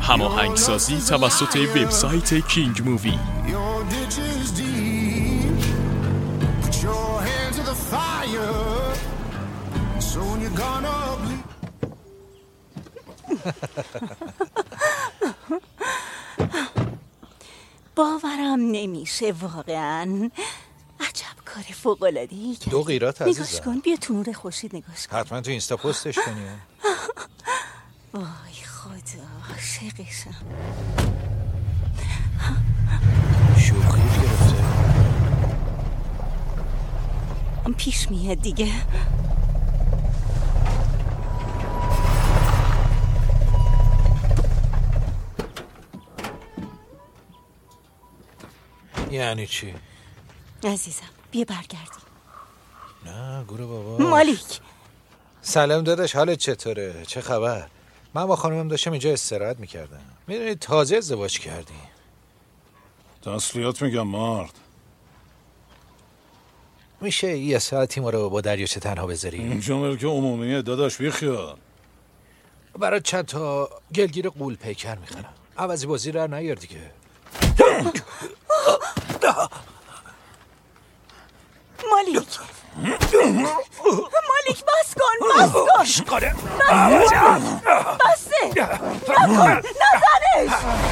هماهنگسازی توسط وبسایت کینگ مووی. باورم نمیشه واقعا. عجب کار فوق‌العاده‌ای کردی. 2 قیراط عزیزم. نگاش کن، بیا تو نور خورشید نگاش کن. حتما تو اینستا پستش کنی. وای خدا عاشقشم. شوخی گرفته. پیش میاد دیگه. یعنی چی؟ عزیزم بیا برگردیم. نه گوره بابا. مالیک سلام داداش، حالت چطوره؟ چه خبر؟ من با خانومم داشتم اینجا استراحت میکردم. میدونی تازه ازدواج کردی. تسلیت میگم مرد. میشه یه ساعتی ما رو با دریاچه تنها بذاری؟ اینجا ملک عمومیه داداش، بیخیال. برای چند تا گلگیر قول پیکر میخرم. عوضی بازی رو نیار دیگه. مالیک مالیک بس کن بسته نکن نزنش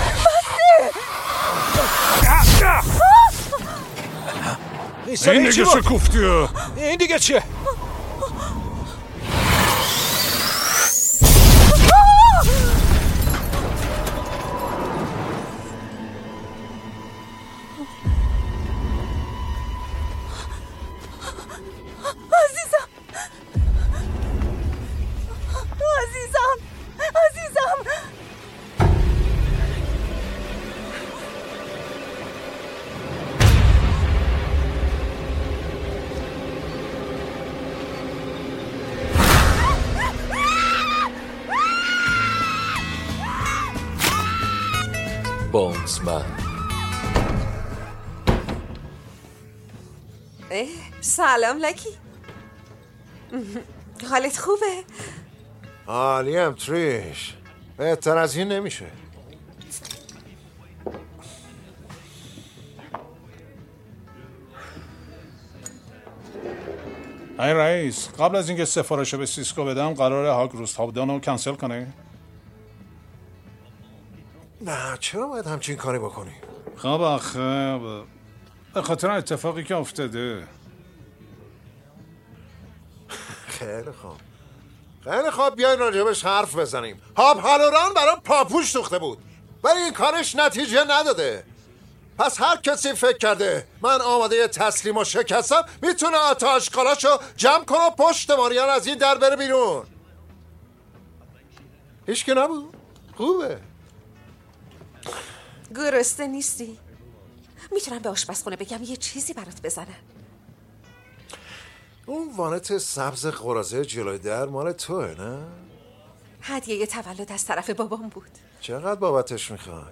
بسته. این دیگه چه کوفتیه؟ این دیگه چیه؟ عزیزم بونزمن. سلام لکی. حالت خوبه؟ عالیم تریش، بهتر از این نمیشه. ای رئیس، قبل از اینکه سفارش به سیسکو بدم قراره هاگ روستابدان رو کنسل کنه؟ نه چرا باید همچین کاری بکنی؟ خب آخه به خاطر اتفاقی که افتاده. خیلی خوب بیاین راجبش حرف بزنیم. هاب هالوران برام پاپوش دوخته بود ولی این کارش نتیجه نداده. پس هر کسی فکر کرده من آماده تسلیم و شکستم میتونه آتاشقالاشو جمع کنه و پشت ماریان از این در بره بیرون. هیچ که نبود. خوبه. گرسنه نیستی؟ میتونم به آشپزخونه بگم یه چیزی برات بزنن. اون وانت سبز قراضه جلوی در مال توه نه؟ هدیه تولد از طرف بابام بود. چقدر بابتش میخوای؟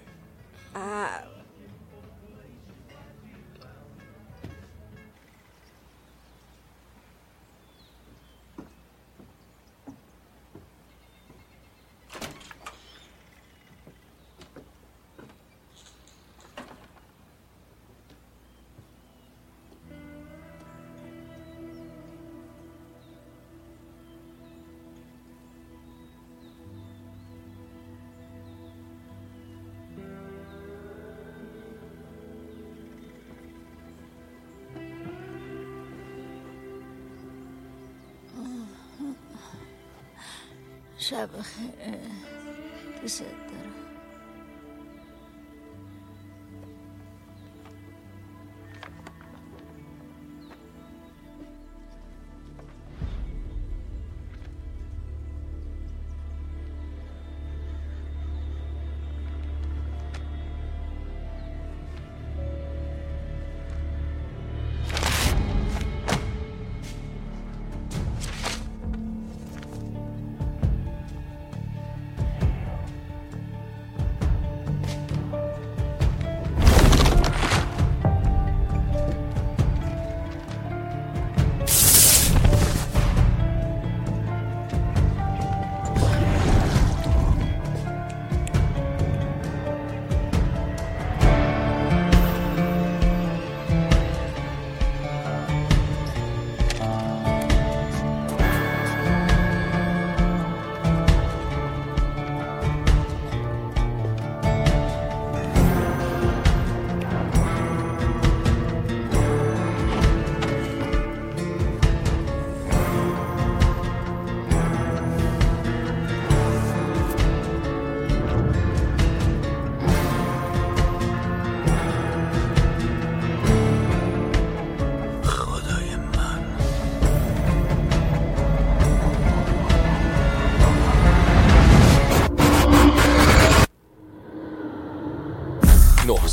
شب خیر. دوست دارم.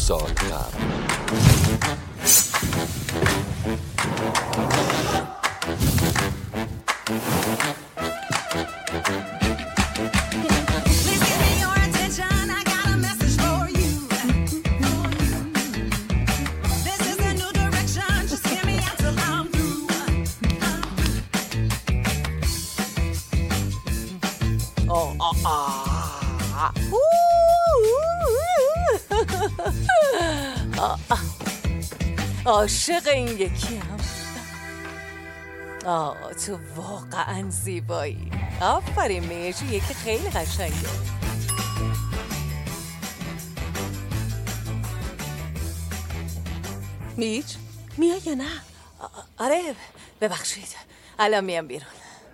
سال قبل. عاشق این یکی هم. تو واقعا زیبایی. آفرین میجی، یکی خیلی قشنگه. میج میای یا نه؟ آره ببخشید، الان میام بیرون.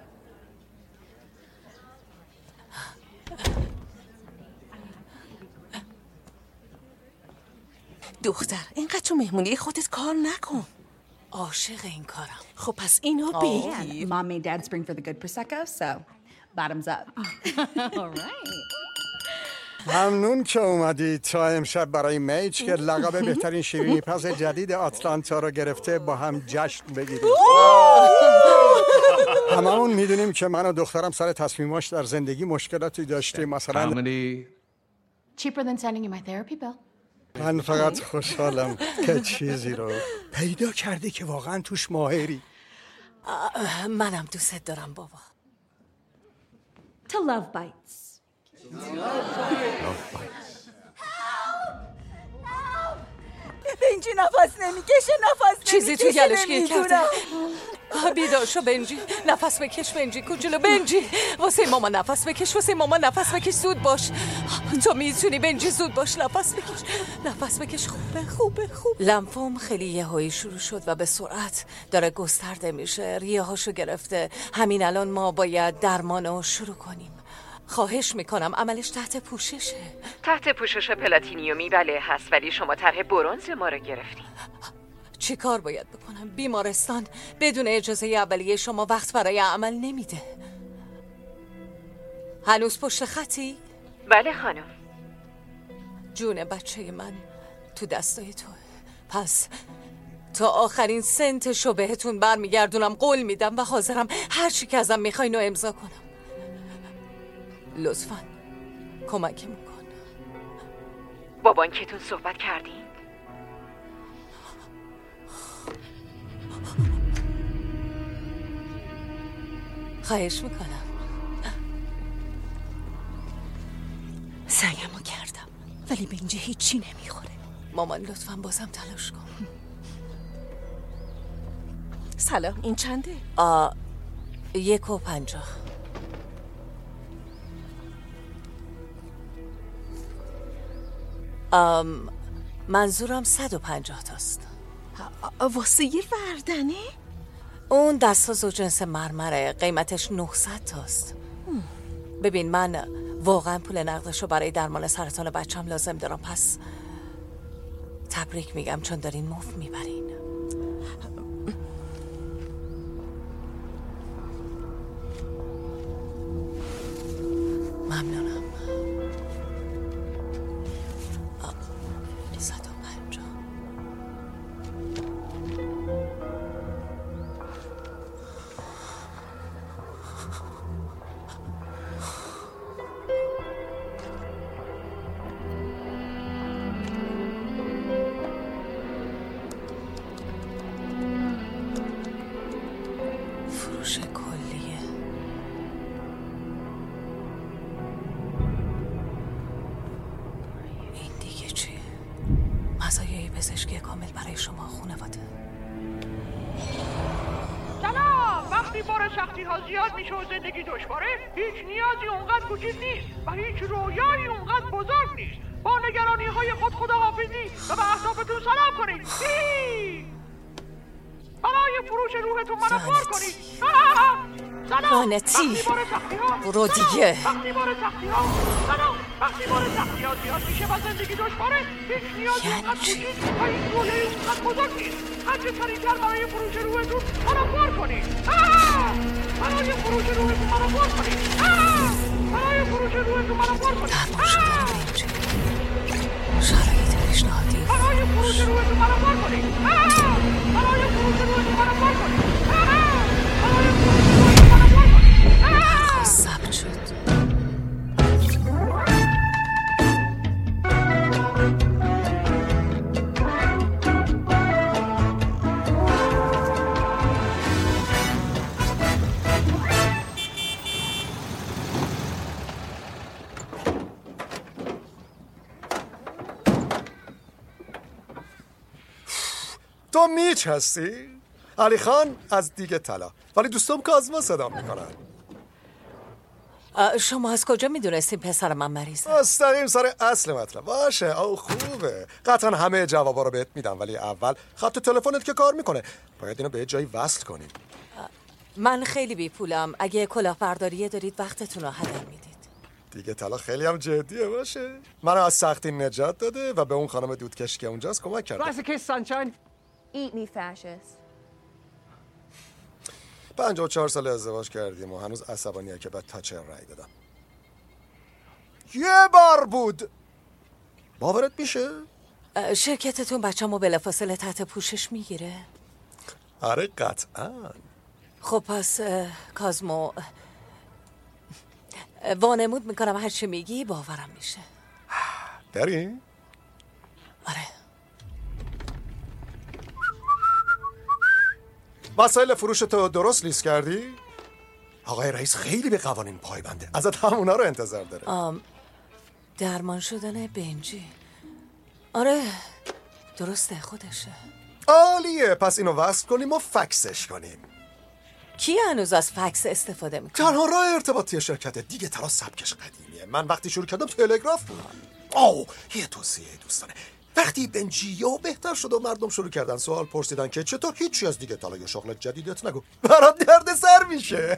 دختر اینقدر تو مهمونی خودت کار نکن. عاشق این کارم. خب پس اینو بگیر. Mom made Dad spring for the good Prosecco, so bottoms up. All right. ممنون که اومدید تا امشب برای میج که لقب بهترین شیرینی پز جدید آتلانتا رو گرفته با هم جشن بگیریم. هممون میدونیم که من و دخترم سر تصمیماش در زندگی مشکلاتی داشتیم. مثلا Cheaper than sending you my therapy bill. من فقط خوشحالم که چیزی رو پیدا کردی که واقعا توش ماهری. منم دوست دارم بابا. To love bites. بنجی نفس نمیکشه، نفس چیزی تو گلش گیر کرده. بیدار شو بنجی، نفس بکش بنجی کوچولو. بنجی واسه ماما نفس بکش، واسه ماما نفس بکش، زود باش. تو میتونی بنجی، زود باش، نفس بکش، نفس بکش. خوبه. لمفوم خیلی یهویی شروع شد و به سرعت داره گسترده میشه. ریه‌هاشو گرفته. همین الان ما باید درمانو شروع کنیم. خواهش میکنم عملش تحت پوششه. تحت پوشش پلاتینیومی بله هست، ولی شما طرح برنز ما رو گرفتین. چی کار باید بکنم؟ بیمارستان بدون اجازه اولیه شما وقت برای عمل نمیده. هنوز پشت خطی؟ بله خانم. جون بچه من تو دستای توه. پس تا آخرین سنتشو بهتون برمیگردونم. قول میدم و حاضرم هر چی که ازم میخواین رو امضا کنم. لطفاً کمکم کن. با بانکتون صحبت کردین؟ خواهش میکنم. سعیمو کردم ولی به اینجا هیچی نمیخوره. مامان لطفاً بازم تلاش کن. سلام، این چنده؟ 1.50. منظورم 150 تاست. واسه یه وردنه؟ اون دستاز و جنس مرمره، قیمتش 900 تاست. ببین من واقعا پول نقدشو برای درمان سرطان بچم لازم دارم، پس تبریک میگم چون دارین مفت میبرین. ممنونم. 150. فروش کلیه. این دیگه چیه؟ مزایای پزشکی کامل برای شما خانواده. سلام. وقتی بار سختی ها زیاد میشه و زندگی دشواره، هیچ نیازی اونقدر کوچیک نیست و هیچ رویایی اونقدر بزرگ نیست. با نگرانی های خود خداحافظی و به اهدافتون سلام کنید. برای فروش روحتون منو پر کنید. سلام. لعنتی. برو دیگه. وقتی بار سختی ها زیاد میشه و زندگی دشواره، هیچ نیازی اونقدر کوچیک و هیچ رویایی اونقدر بزرگ نیست. هرچه سریعتر برای فروش روحتون منو پر کنید. برای فروش روحتون منو پر کنید. برای فروش روحتون منو پر کنید. شرایط پیشنهادی برای فروش رویتون منو بار کنید. برای فروش رویتون منو بار کنید. برای فروش رویتون منو بار کنید. ثبت شد. تو میچ هستی؟ علی خان از دیگه طلا، ولی دوستم کازما صدا میکنن. شما از کجا میدونستین پسر من مریضه؟ مستقیم سر اصل مطلب. باشه او خوبه، قطعا همه جوابا رو بهت میدم، ولی اول خط تلفنت که کار میکنه باید اینو به جایی وصل کنیم. من خیلی بی پولم. اگه کلاهبرداری دارید وقتتون رو هدر میدید. دیگه طلا خیلی هم جدیه. باشه، منو از سختی نجات داده و به اون خانم دودکش که اونجاست کمک کرده. Rise a kiss, sunshine. Eat me, fascist. 54 سال ازدواج کردیم و هنوز عصبانیه که بعد تاچر رای دادم. یه بار بود. باورت میشه؟ شرکتتون بچه‌مو بلافاصله تحت پوشش میگیره؟ آره قطعا. خب پس کازمو وانمود میکنم هر چی میگی باورم میشه. داری؟ آره. وسایل فروشتو درست لیست کردی؟ آقای رئیس خیلی به قوانین پایبنده، ازت همونا رو انتظار داره. درمان شدن بنجی. آره درسته خودشه. عالیه، پس اینو وصل کنیم و فکسش کنیم. کی هنوز از فکس استفاده میکنه؟ تنها راه ارتباطی شرکت دیگه طلا سبکش قدیمیه. من وقتی شروع کردم تلگراف بود. یه توصیه دوستانه، وقتی بنجیو بهتر شد و مردم شروع کردن سوال پرسیدن که چطور هیچی از دیگه طلا یا شغل جدیدت نگو، برات درد سر میشه.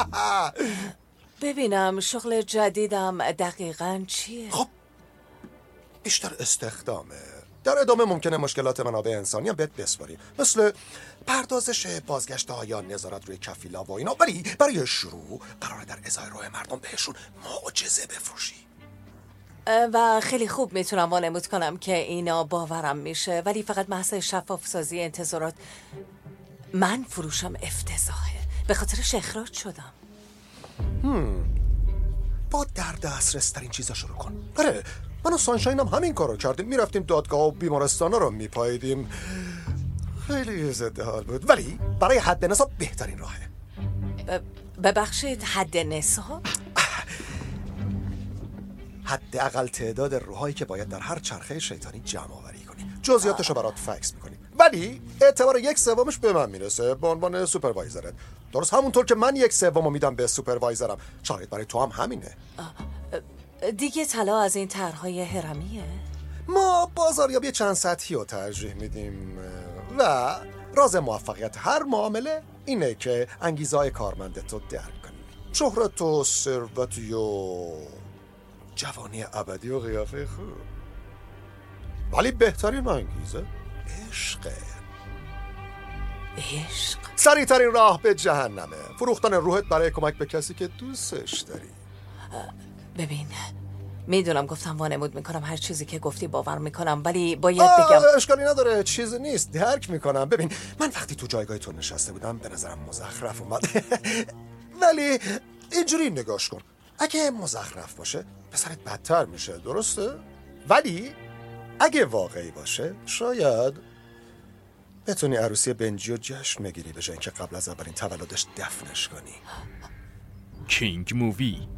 ببینم شغل جدیدم دقیقاً چیه؟ خب بیشتر استخدامه. در ادامه ممکنه مشکلات منابع انسانی هم بهت بسپاریم، مثل پردازش بازگشت‌ها یا نظارت روی کفیلا و اینا، ولی برای شروع قراره در ازای روی مردم بهشون معجزه بفروشی. و خیلی خوب میتونم وانمود کنم که اینا باورم میشه، ولی فقط محض شفاف سازی انتظارات. من فروشم افتضاحه، به خاطرش اخراج شدم. با در دسترس ترین چیزا شروع کن. آره من و سانشاین هم همین کارو کردیم، میرفتیم دادگاه و بیمارستانا رو میپاییدیم. خیلی ضد حال بود، ولی برای حد نصاب بهترین راهه. ببخشید حد نصاب؟ حداقل تعداد روحایی که باید در هر چرخه شیطانی جمع آوری کنی. جزئیاتشو برات فکس میکنی، ولی اعتبار 1/3 به من میرسه به عنوان سوپروایزرت. درست همونطور که من 1/3 میدم به سوپروایزرم. شاید برای تو هم همینه. دیگه طلا از این طرحهای هرمیه؟ ما بازاریابی چند سطحی رو ترجیح میدیم و راز موفقیت هر معامله اینه که انگیزه‌های کارمندت رو درک کنی. شهرت و ثروت و جوانی ابدی و قیافه خوب، ولی بهترین انگیزه عشقه. عشق؟ سریع‌ترین راه به جهنمه. فروختن روحت برای کمک به کسی که دوستش داری. ببین میدونم گفتم وانمود میکنم هر چیزی که گفتی باور میکنم، ولی باید بگم اشکالی نداره، چیزی نیست، درک میکنم. ببین من وقتی تو جایگاه تو نشسته بودم به نظرم مزخرف اومد. ولی اینجوری نگاش کن، اگه مزخرف باشه پسرت بدتر میشه، درسته؟ ولی اگه واقعی باشه شاید بتونی عروسی بنجی رو جشن بگیری به جای اینکه قبل از اولین تولدش دفنش کنی. کینگ مووی.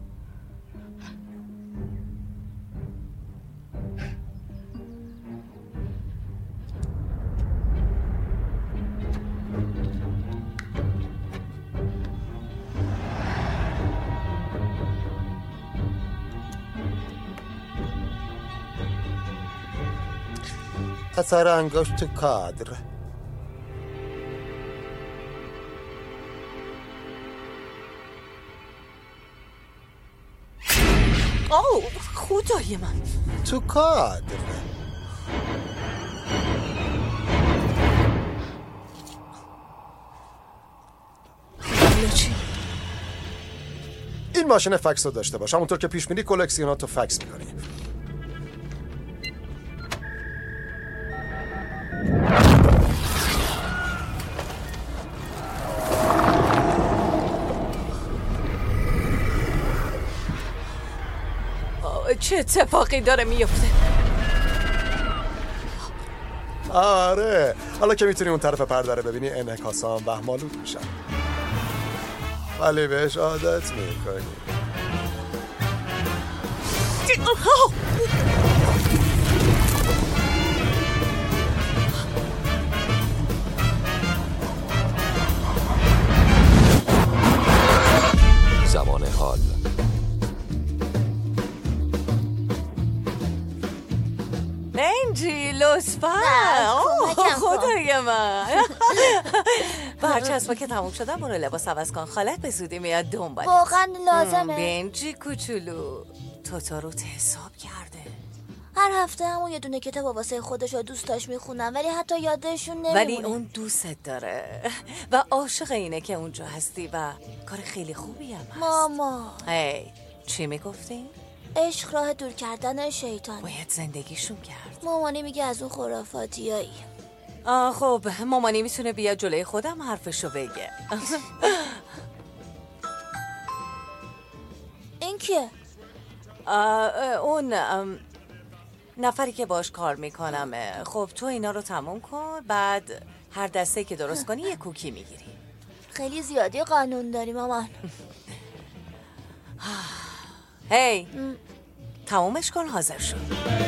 اثر انگشت کادر. خدای من تو کادر. چی؟ این ماشین فکس رو داشته باش، همونطور که پیش میری کلکسیوناتو فکس میکنی. چه اتفاقی داره میفته؟ آره حالا که میتونی اون طرف پرده رو ببینی انعکاسام وهم‌آلود میشن، ولی بهش عادت میکنی. زمان حال. بنجی لطفا. خدای من. برچسبا که تموم شدن برو لباس عوض کن، خالت به زودی میاد دنبالت. واقعا لازمه. بنجی کوچولو توتارو حساب کرده. هر هفته همون یه دونه کتاب واسه خودش و دوستاش میخونم، ولی حتی یادشون نمیمونه. ولی اون دوستت داره و عاشق اینه که اونجا هستی و کار خیلی خوبی هم هست. ماما هی چی میگفتی؟ عشق راه دور کردن شیطان. باید زندگیشون کرد. مامانی میگه از اون خرافاتیایی. خب مامانی میتونه بیاد جلوی خودم حرفشو بگه. این کیه؟ اون نفری که باش کار میکنم. خب تو اینا رو تموم کن، بعد هر دسته که درست کنی یه کوکی میگیری. خیلی زیادی قانون داری مامان. هی تمومش کن، حاضر شد.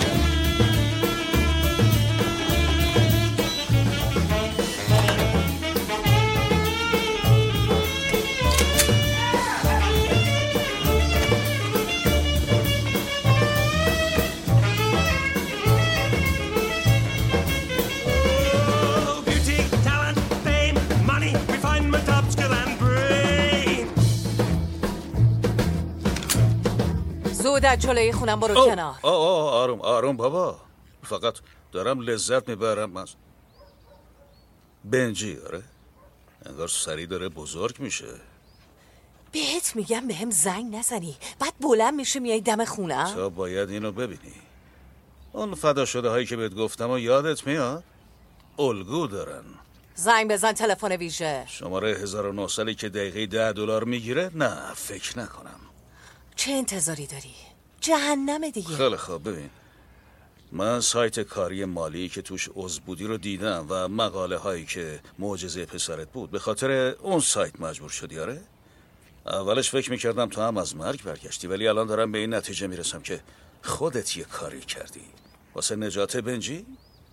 زود از جلوی خونم برو کنار. آروم بابا، فقط دارم لذت میبرم از بنجی. آره انگار سری داره بزرگ میشه. بهت میگم بهم زنگ نزنی، بعد بلند میشه میای دم خونم. تو باید اینو ببینی. اون فدا شده هایی که بهت گفتم و یادت میاد؟ الگو دارن. زنگ بزن تلفن ویژه. شماره 1900 که دقیقه $10 میگیره؟ نه فکر نکنم. چه انتظاری داری؟ جهنم دیگه. خیلی خوب، ببین من سایت کاری مالی که توش عضو بودی رو دیدم و مقاله هایی که معجزه پسرت بود. به خاطر اون سایت مجبور شدی. آره اولش فکر میکردم تو هم از مرگ برگشتی، ولی الان دارم به این نتیجه میرسم که خودت یه کاری کردی واسه نجات بنجی.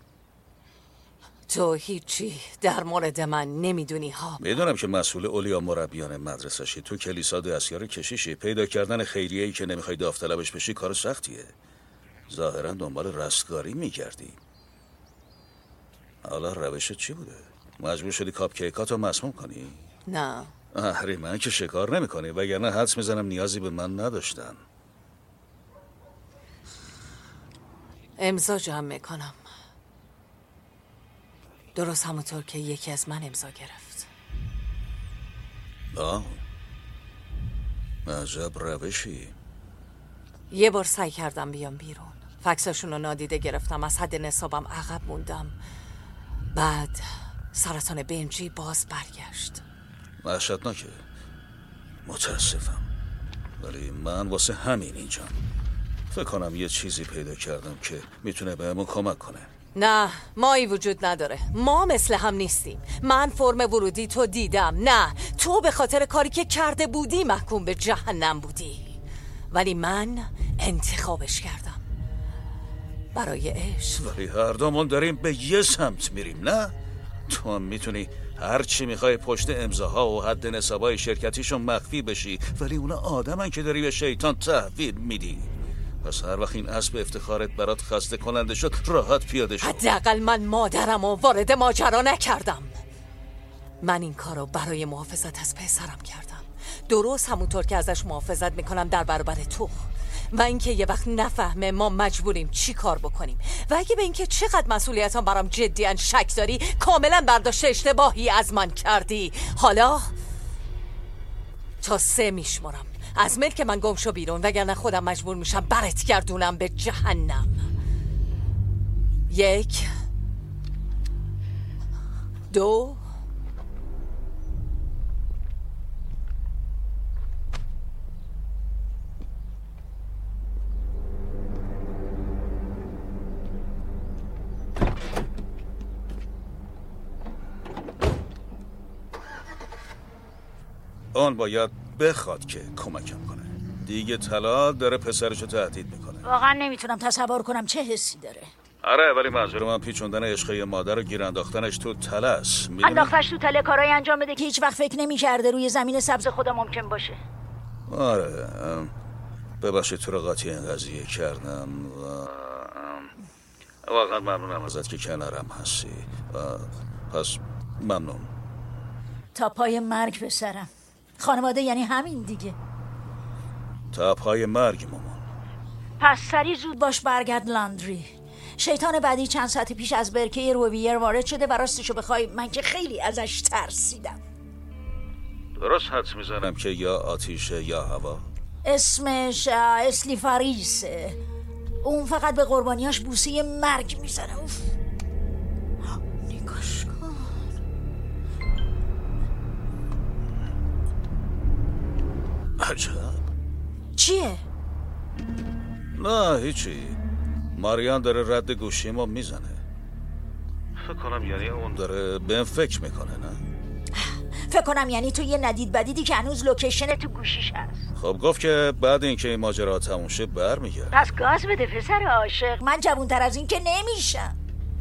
تو هیچی در مورد من نمیدونی ها. میدونم که مسئول اولیا مربیان مدرسه‌شی، تو کلیسا دستیار کشیشی. پیدا کردن خیریه‌ای که نمیخوای داوطلبش بشی کار سختیه. ظاهرا دنبال رستگاری میگردی. حالا روشت چی بوده؟ مجبور شدی کاپ کیکاتو مسموم کنی؟ نه من که شکار نمیکنی، وگرنه حدس میزنم نیازی به من نداشتن. امضا جمع میکنم، درست همونطور که یکی از من امضا گرفت. عجب روشی. یه بار سعی کردم بیام بیرون، فکساشون رو نادیده گرفتم، از حد نصابم عقب موندم. بعد سرطان بنجی باز برگشت. وحشتناکه، متاسفم، ولی من واسه همین اینجام. فکر کنم یه چیزی پیدا کردم که میتونه بهمون کمک کنه. نه مایی وجود نداره، ما مثل هم نیستیم. من فرم ورودی تو دیدم. نه تو به خاطر کاری که کرده بودی محکوم به جهنم بودی، ولی من انتخابش کردم برای عشق. ولی هر دومون داریم به یه سمت میریم. نه تو هم میتونی هر چی میخوای پشت امضاها و حد نصابای شرکتیشون مخفی بشی، ولی اونا آدمن که داری به شیطان تحویل میدی. پس هر وقت این اسب افتخارت برات خسته کننده شد راحت پیاده شد. حداقل من مادرم و وارد ماجرا نکردم. من این کارو برای محافظت از پسرم کردم، درست همونطور که ازش محافظت میکنم در برابر تو. و اینکه یه وقت نفهمه ما مجبوریم چی کار بکنیم. و اگه به اینکه چقدر مسئولیتم برام جدیاً شک داری، کاملا برداشت اشتباهی از من کردی. حالا تا 3 میشمرم. از ملک من گم شو بیرون، وگرنه خودم مجبور میشم برت گردونم به جهنم. 1 2 3 اون باید بخواد که کمکم کنه. دیگه طلا داره پسرشو تهدید میکنه. واقعا نمیتونم تصور کنم چه حسی داره. آره ولی منظور من پیچوندن عشقه مادر و گیر انداختنش تو تله است. انداختش تو تله کارایی انجام بده که هیچ وقت فکر نمی‌کرده روی زمین سبز خدا ممکن باشه. آره ببخشید تو رو قاطی این قضیه کردم و واقعا ممنونم ازت که کنارم هستی. پس ممنون. تا پای مرگ به سرم. خانواده یعنی همین دیگه. تا پای مرگ مامان. پس سری زود باش برگرد لاندری. شیطان بعدی چند ساعت پیش از برکه روویر وارد شده و راستشو بخوای من که خیلی ازش ترسیدم. درست حدس میزنم که یا آتیشه یا هوا. اسمش اسلیفاریسه. اون فقط به قربانیاش بوسه مرگ میزنه. نگاش کن. عجب. چیه؟ نه هیچی. ماریان داره رد گوشی ما میزنه. فکر کنم یعنی اون داره بهم فکر میکنه. نه فکر کنم یعنی تو یه ندید بدیدی که هنوز لوکیشن تو گوشیش هست. خب گفت که بعد اینکه این ماجرا تموم شه برمیگرده. پس گاز بده پسر عاشق. من جوان‌تر از این که نمیشم.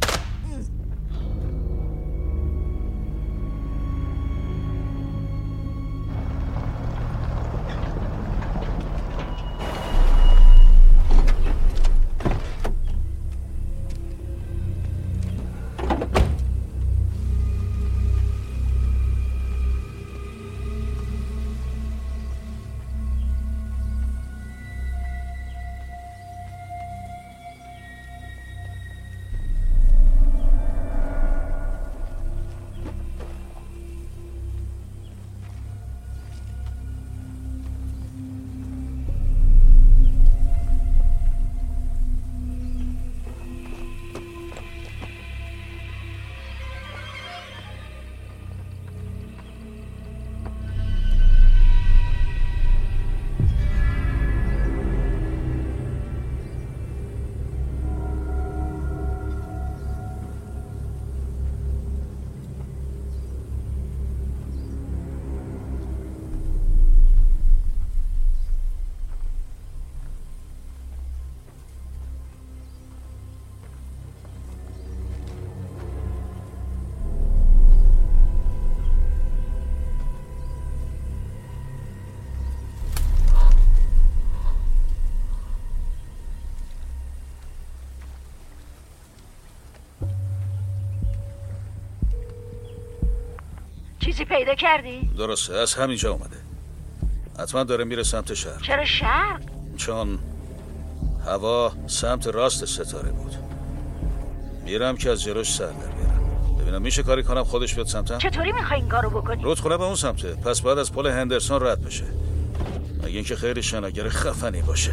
چیزی پیدا کردی؟ درسته از همینجا اومده. حتما داره میره سمت شرق. چرا شرق؟ چون هوا سمت راست ستاره بود. میرم که از جلوش سر در بیارم. ببینم میشه کاری کنم خودش بیاد سمتم. چطوری میخوای این کارو بکنی؟ رودخونه به اون سمته. پس بعد از پل هندرسون رد بشه. مگه اینکه خیلی شناگر خفنی باشه.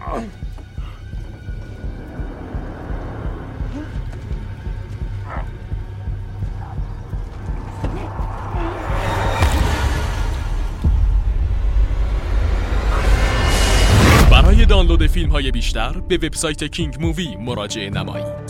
برای دانلود فیلم‌های بیشتر به وبسایت کینگ مووی مراجعه نمایید.